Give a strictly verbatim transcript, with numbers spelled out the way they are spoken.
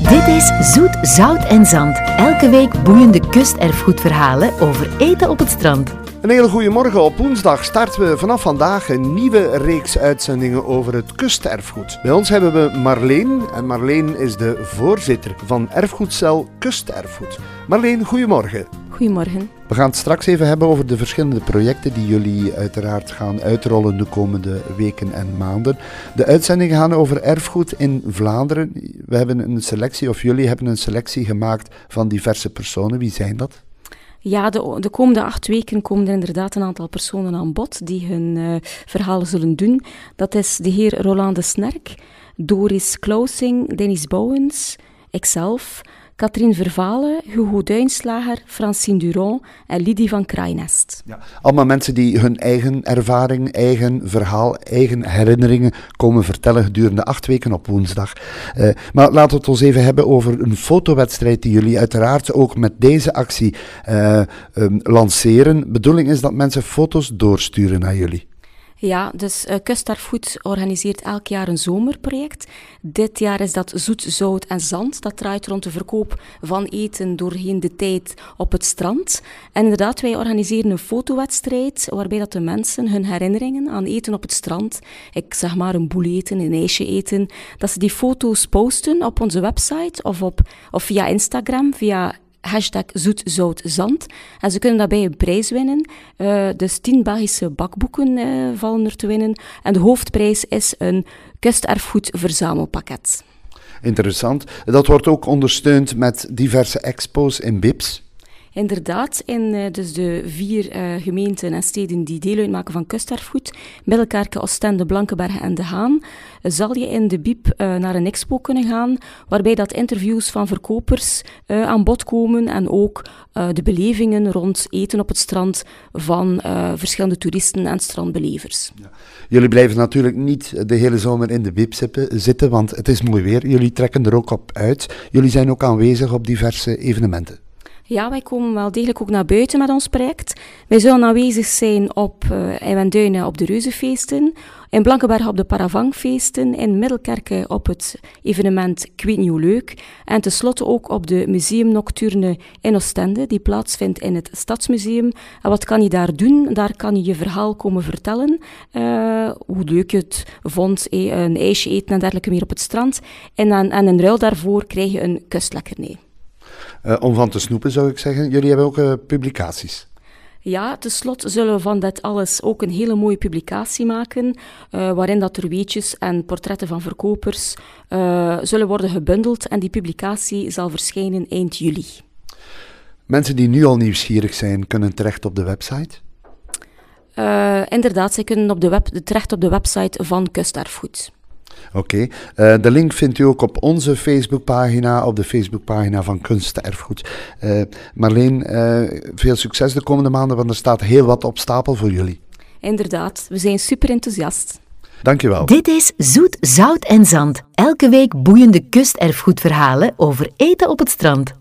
Dit is Zoet, Zout en Zand. Elke week boeiende kusterfgoedverhalen over eten op het strand. Een hele goede morgen. Op woensdag starten we vanaf vandaag een nieuwe reeks uitzendingen over het kusterfgoed. Bij ons hebben we Marleen en Marleen is de voorzitter van erfgoedcel Kusterfgoed. Marleen, goedemorgen. Goedemorgen. We gaan het straks even hebben over de verschillende projecten die jullie uiteraard gaan uitrollen de komende weken en maanden. De uitzendingen gaan over erfgoed in Vlaanderen. We hebben een selectie, of jullie hebben een selectie gemaakt van diverse personen. Wie zijn dat? Ja, de, de komende acht weken komen er inderdaad een aantal personen aan bod die hun uh, verhalen zullen doen. Dat is de heer Roland de Snerk, Doris Klausing, Dennis Bouwens, ikzelf, Katrien Vervalen, Hugo Duinslager, Francine Durand en Lidie van Kraainest. Ja, allemaal mensen die hun eigen ervaring, eigen verhaal, eigen herinneringen komen vertellen gedurende acht weken op woensdag. Uh, maar laten we het ons even hebben over een fotowedstrijd die jullie uiteraard ook met deze actie uh, um, lanceren. De bedoeling is dat mensen foto's doorsturen naar jullie. Ja, dus uh, Kusterfgoed organiseert elk jaar een zomerproject. Dit jaar is dat Zoet, Zout en Zand. Dat draait rond de verkoop van eten doorheen de tijd op het strand. En inderdaad, wij organiseren een fotowedstrijd waarbij dat de mensen hun herinneringen aan eten op het strand, ik zeg maar een boel eten, een ijsje eten, dat ze die foto's posten op onze website of, op, of via Instagram, via hashtag Zoet, Zout, Zand. En ze kunnen daarbij een prijs winnen. Uh, dus tien Belgische bakboeken uh, vallen er te winnen. En de hoofdprijs is een kusterfgoed verzamelpakket. Interessant. Dat wordt ook ondersteund met diverse expo's in B I P S. Inderdaad, in uh, dus de vier uh, gemeenten en steden die deel uitmaken van kusterfgoed, Middelkerke, Oostende, Blankenberge en De Haan, uh, zal je in de B I P uh, naar een expo kunnen gaan, waarbij dat interviews van verkopers uh, aan bod komen en ook uh, de belevingen rond eten op het strand van uh, verschillende toeristen en strandbelevers. Ja. Jullie blijven natuurlijk niet de hele zomer in de B I P zitten, want het is mooi weer. Jullie trekken er ook op uit. Jullie zijn ook aanwezig op diverse evenementen. Ja, wij komen wel degelijk ook naar buiten met ons project. Wij zullen aanwezig zijn op uh, Eiwenduinen op de Reuzenfeesten, in Blankenberge op de Paravangfeesten, in Middelkerke op het evenement Ik weet niet hoe leuk en tenslotte ook op de Museumnocturne in Oostende, die plaatsvindt in het Stadsmuseum. En wat kan je daar doen? Daar kan je je verhaal komen vertellen, uh, hoe leuk je het vond, eh, een ijsje eten en dergelijke meer op het strand. En, en, en in ruil daarvoor krijg je een kustlekkernij. Uh, om van te snoepen zou ik zeggen. Jullie hebben ook uh, publicaties. Ja, tenslotte zullen we van dit alles ook een hele mooie publicatie maken, uh, waarin dat er weetjes en portretten van verkopers uh, zullen worden gebundeld en die publicatie zal verschijnen eind juli. Mensen die nu al nieuwsgierig zijn, kunnen terecht op de website? Uh, inderdaad, zij kunnen op de web, terecht op de website van Kusterfgoed. Oké, okay. uh, de link vindt u ook op onze Facebookpagina, op de Facebookpagina van Kusterfgoed. Uh, Marleen, uh, veel succes de komende maanden, want er staat heel wat op stapel voor jullie. Inderdaad, we zijn super enthousiast. Dankjewel. Dit is Zoet, Zout en Zand. Elke week boeiende kusterfgoedverhalen over eten op het strand.